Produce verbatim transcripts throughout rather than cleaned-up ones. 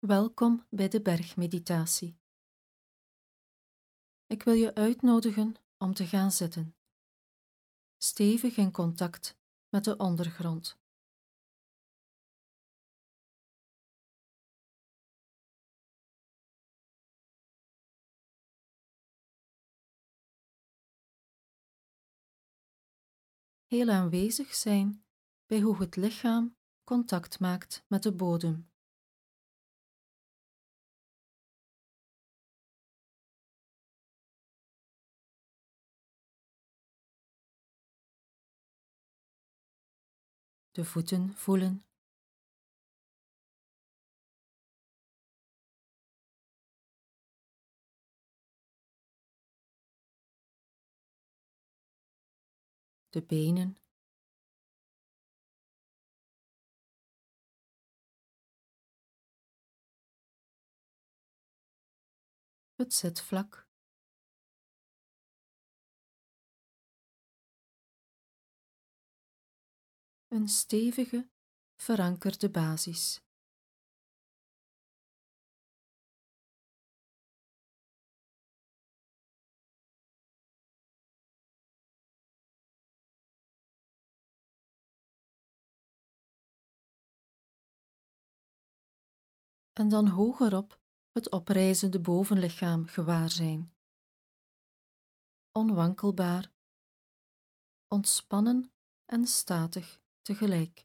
Welkom bij de bergmeditatie. Ik wil je uitnodigen om te gaan zitten, stevig in contact met de ondergrond. Heel aanwezig zijn bij hoe het lichaam contact maakt met de bodem. De voeten voelen, de benen, het zitvlak, een stevige, verankerde basis. En dan hogerop het oprijzende bovenlichaam gewaar zijn. Onwankelbaar, ontspannen en statig tegelijk.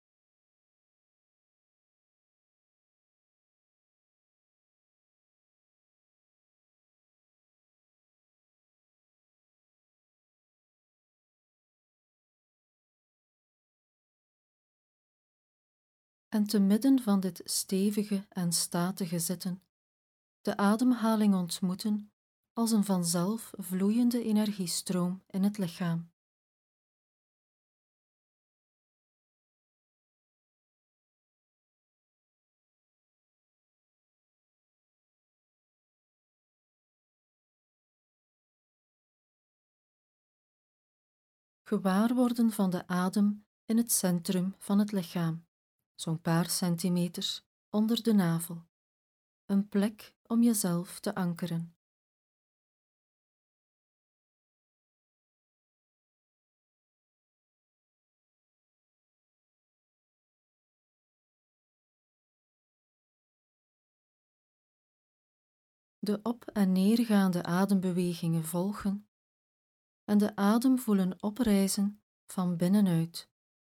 En te midden van dit stevige en statige zitten, de ademhaling ontmoeten als een vanzelf vloeiende energiestroom in het lichaam. Gewaar worden van de adem in het centrum van het lichaam, zo'n paar centimeters onder de navel, een plek om jezelf te ankeren. De op- en neergaande adembewegingen volgen en de adem voelen oprijzen van binnenuit.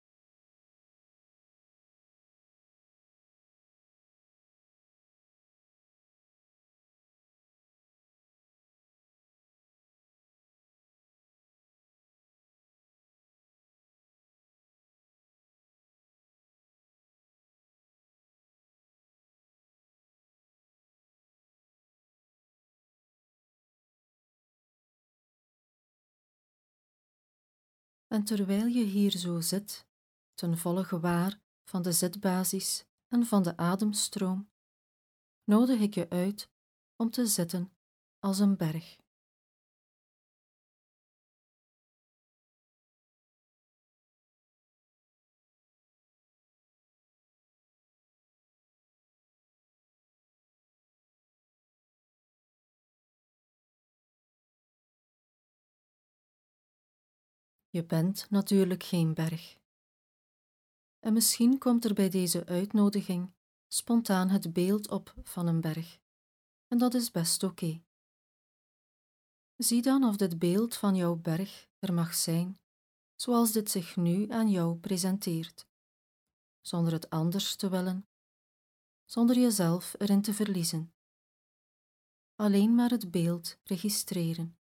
En terwijl je hier zo zit, ten volle gewaar van de zitbasis en van de ademstroom, nodig ik je uit om te zitten als een berg. Je bent natuurlijk geen berg. En misschien komt er bij deze uitnodiging spontaan het beeld op van een berg. En dat is best oké. Okay. Zie dan of dit beeld van jouw berg er mag zijn, zoals dit zich nu aan jou presenteert, zonder het anders te willen, zonder jezelf erin te verliezen. Alleen maar het beeld registreren.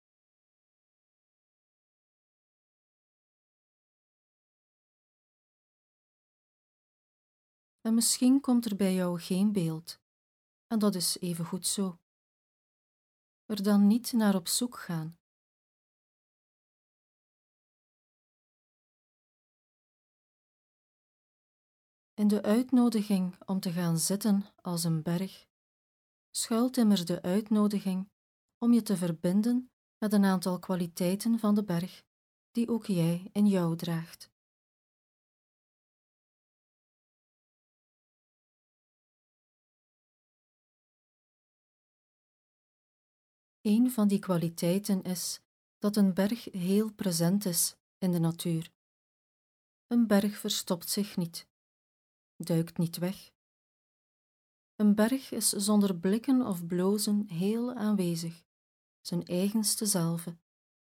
En misschien komt er bij jou geen beeld, en dat is even goed zo. Er dan niet naar op zoek gaan. In de uitnodiging om te gaan zitten als een berg, schuilt immers de uitnodiging om je te verbinden met een aantal kwaliteiten van de berg die ook jij in jou draagt. Een van die kwaliteiten is dat een berg heel present is in de natuur. Een berg verstopt zich niet, duikt niet weg. Een berg is zonder blikken of blozen heel aanwezig, zijn eigenste zelve.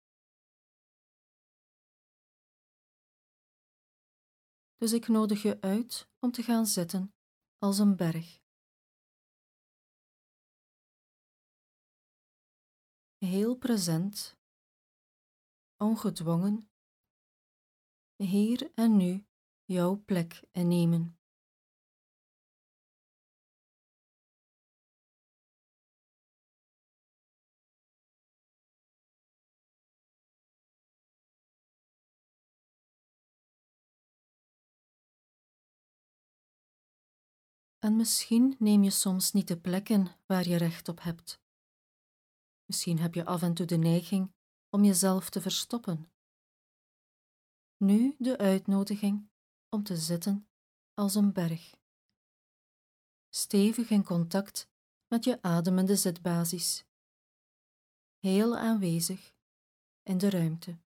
Dus ik nodig je uit om te gaan zitten als een berg. Heel present, ongedwongen, hier en nu jouw plek innemen. En misschien neem je soms niet de plekken waar je recht op hebt. Misschien heb je af en toe de neiging om jezelf te verstoppen. Nu de uitnodiging om te zitten als een berg. Stevig in contact met je ademende zitbasis. Heel aanwezig in de ruimte.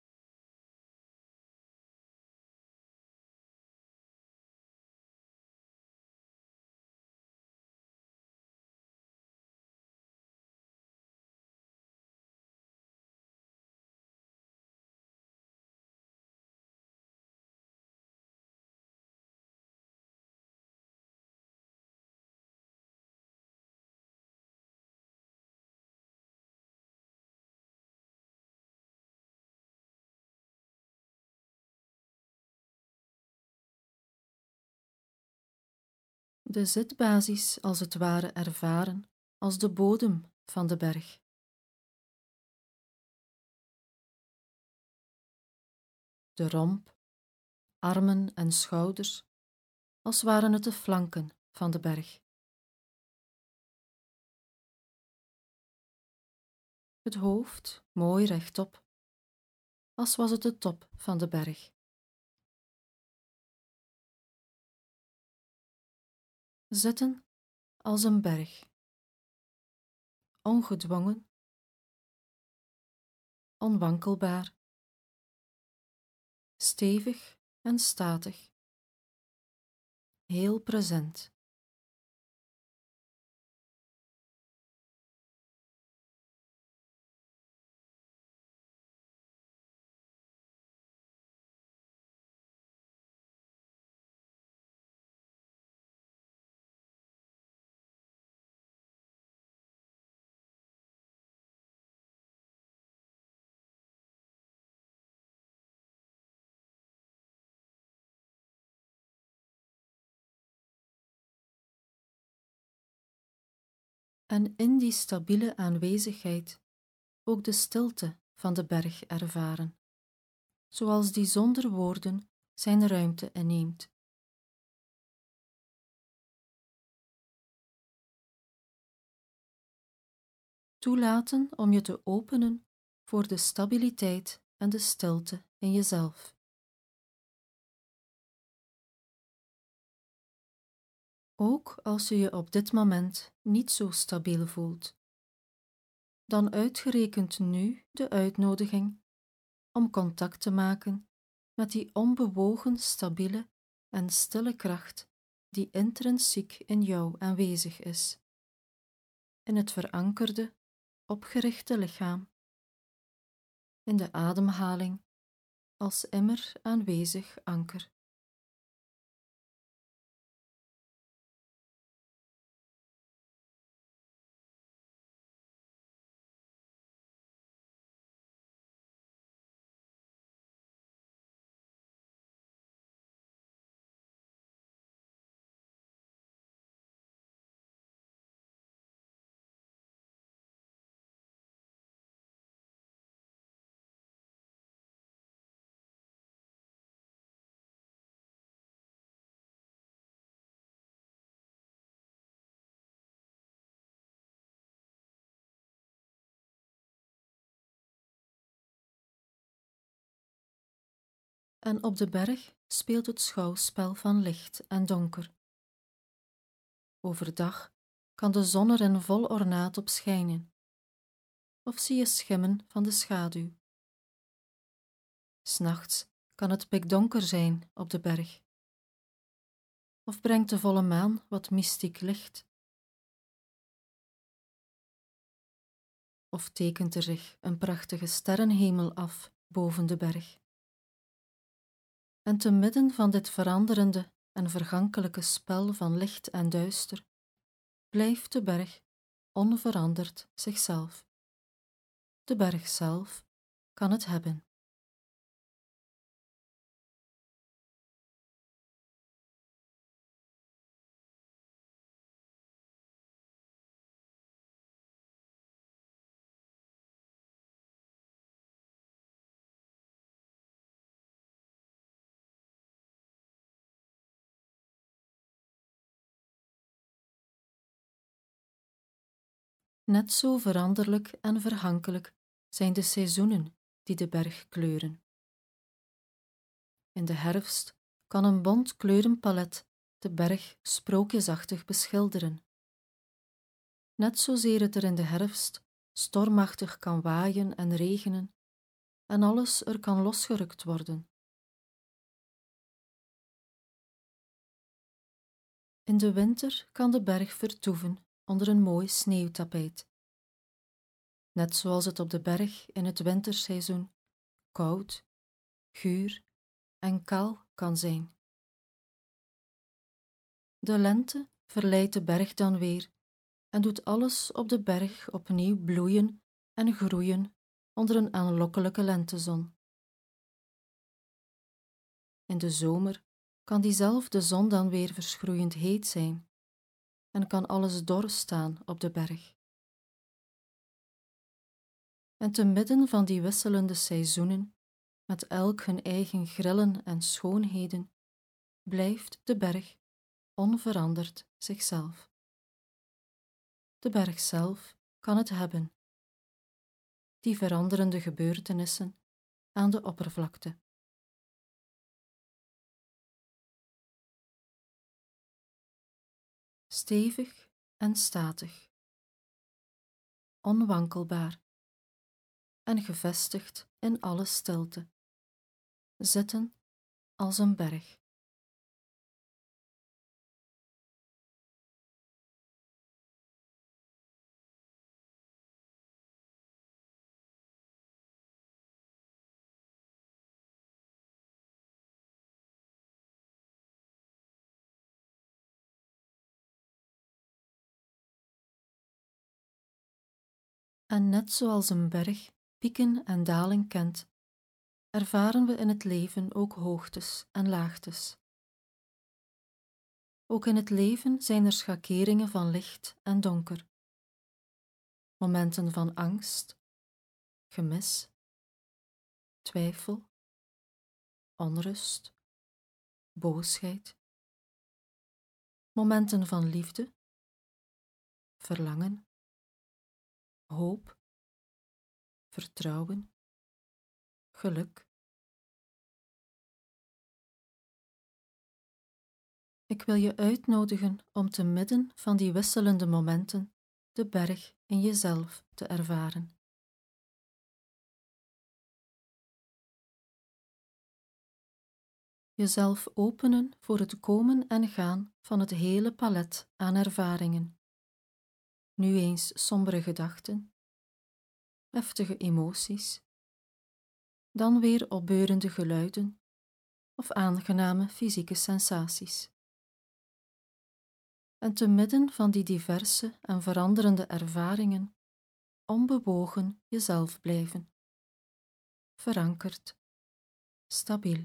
De zitbasis als het ware ervaren als de bodem van de berg. De romp, armen en schouders als waren het de flanken van de berg. Het hoofd mooi rechtop, als was het de top van de berg. Zitten als een berg. Ongedwongen, onwankelbaar, stevig en statig, heel present. En in die stabiele aanwezigheid ook de stilte van de berg ervaren, zoals die zonder woorden zijn ruimte inneemt. Toelaten om je te openen voor de stabiliteit en de stilte in jezelf. Ook als je je op dit moment niet zo stabiel voelt, dan uitgerekend nu de uitnodiging om contact te maken met die onbewogen, stabiele en stille kracht die intrinsiek in jou aanwezig is, in het verankerde, opgerichte lichaam, in de ademhaling als immer aanwezig anker. En op de berg speelt het schouwspel van licht en donker. Overdag kan de zon er in vol ornaat op schijnen. of zie je schimmen van de schaduw. 'S Nachts kan het pikdonker zijn op de berg. Of brengt de volle maan wat mystiek licht. Of tekent er zich een prachtige sterrenhemel af boven de berg. En te midden van dit veranderende en vergankelijke spel van licht en duister, blijft de berg onveranderd zichzelf. De berg zelf kan het hebben. Net zo veranderlijk en vergankelijk zijn de seizoenen die de berg kleuren. In de herfst kan een bont kleurenpalet de berg sprookjesachtig beschilderen. Net zozeer het er in de herfst stormachtig kan waaien en regenen en alles er kan losgerukt worden. In de winter kan de berg vertoeven onder een mooi sneeuwtapijt. Net zoals het op de berg in het winterseizoen koud, guur en kaal kan zijn. De lente verleidt de berg dan weer en doet alles op de berg opnieuw bloeien en groeien onder een aanlokkelijke lentezon. In de zomer kan diezelfde zon dan weer verschroeiend heet zijn en kan alles dor staan op de berg. En te midden van die wisselende seizoenen, met elk hun eigen grillen en schoonheden, blijft de berg onveranderd zichzelf. De berg zelf kan het hebben, die veranderende gebeurtenissen aan de oppervlakte. Stevig en statig, onwankelbaar en gevestigd in alle stilte, zitten als een berg. En net zoals een berg pieken en dalen kent, ervaren we in het leven ook hoogtes en laagtes. Ook in het leven zijn er schakeringen van licht en donker, momenten van angst, gemis, twijfel, onrust, boosheid, momenten van liefde, verlangen, hoop, vertrouwen, geluk. Ik wil je uitnodigen om te midden van die wisselende momenten de berg in jezelf te ervaren. Jezelf openen voor het komen en gaan van het hele palet aan ervaringen. Nu eens sombere gedachten, heftige emoties, dan weer opbeurende geluiden of aangename fysieke sensaties. En te midden van die diverse en veranderende ervaringen, onbewogen jezelf blijven. Verankerd, stabiel.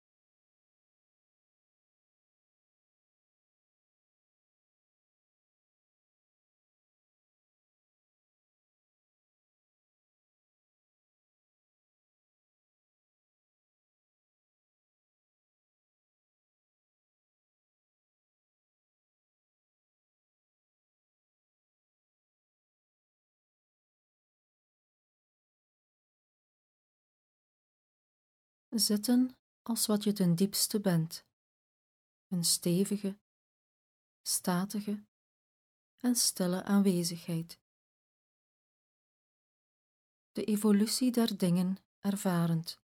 Zitten als wat je ten diepste bent. Een stevige, statige en stille aanwezigheid. de evolutie der dingen ervarend.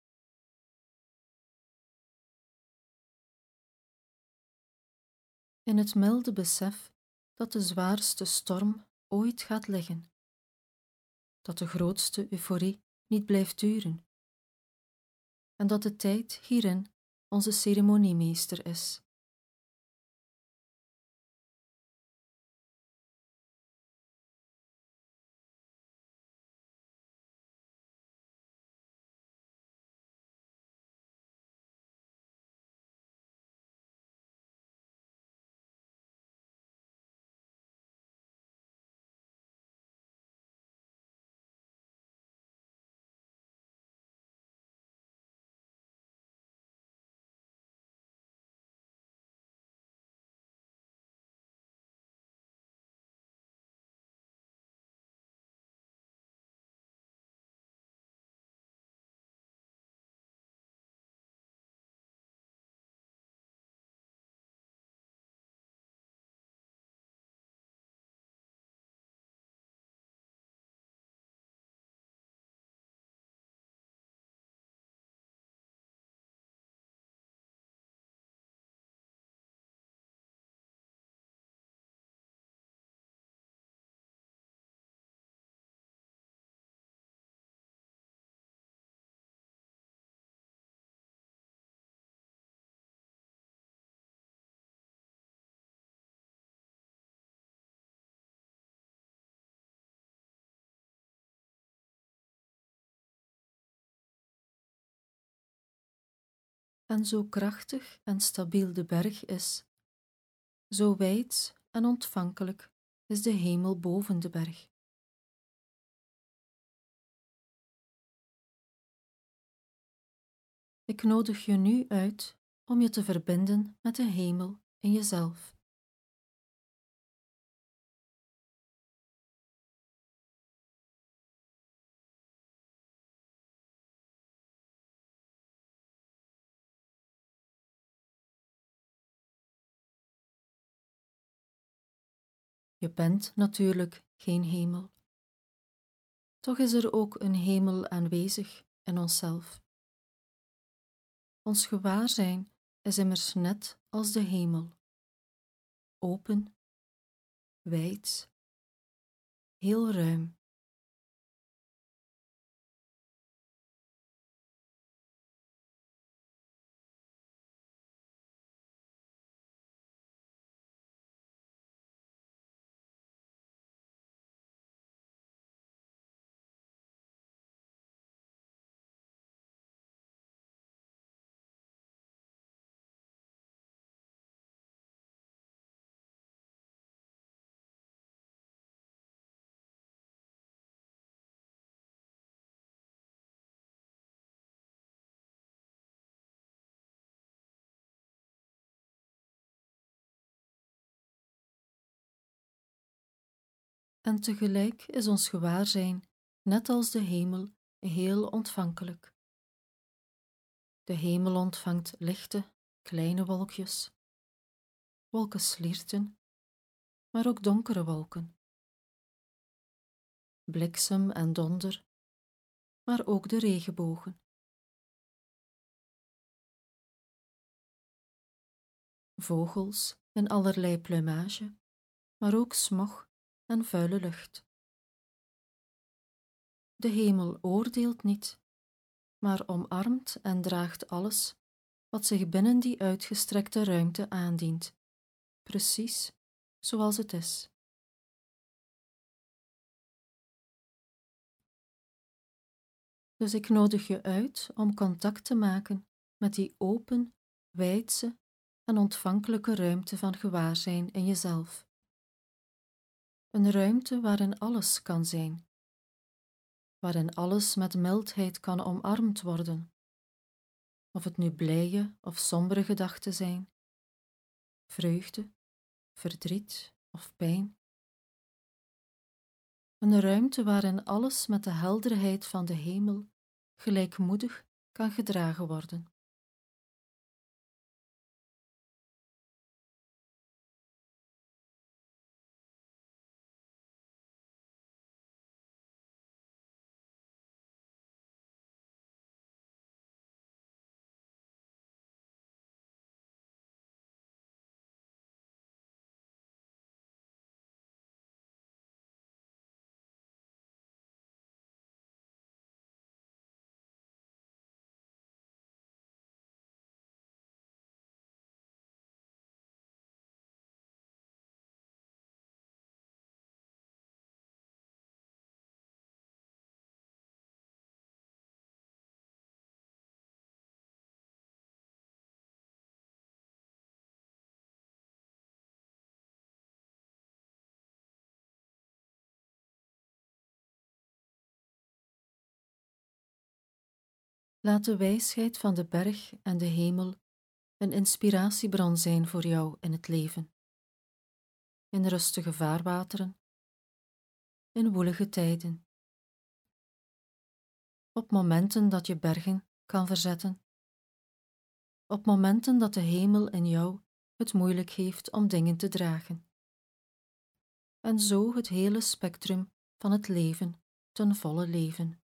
In het milde besef dat de zwaarste storm ooit gaat liggen, dat de grootste euforie niet blijft duren en dat de tijd hierin onze ceremoniemeester is. En zo krachtig en stabiel de berg is, zo wijd en ontvankelijk is de hemel boven de berg. Ik nodig je nu uit om je te verbinden met de hemel in jezelf. Je bent natuurlijk geen hemel. Toch is er ook een hemel aanwezig in onszelf. Ons gewaarzijn is immers net als de hemel. Open, wijd, heel ruim. En tegelijk is ons gewaarzijn, net als de hemel, heel ontvankelijk. De hemel ontvangt lichte, kleine wolkjes, wolkenslierten, maar ook donkere wolken. Bliksem en donder, maar ook de regenbogen. Vogels in allerlei plumage, maar ook smog en vuile lucht. De hemel oordeelt niet, maar omarmt en draagt alles wat zich binnen die uitgestrekte ruimte aandient, precies zoals het is. Dus ik nodig je uit om contact te maken met die open, wijdse en ontvankelijke ruimte van gewaarzijn in jezelf. Een ruimte waarin alles kan zijn, waarin alles met mildheid kan omarmd worden, of het nu blije of sombere gedachten zijn, vreugde, verdriet of pijn. Een ruimte waarin alles met de helderheid van de hemel gelijkmoedig kan gedragen worden. Laat de wijsheid van de berg en de hemel een inspiratiebron zijn voor jou in het leven, in rustige vaarwateren, in woelige tijden, op momenten dat je bergen kan verzetten, op momenten dat de hemel in jou het moeilijk heeft om dingen te dragen. En zo het hele spectrum van het leven ten volle leven.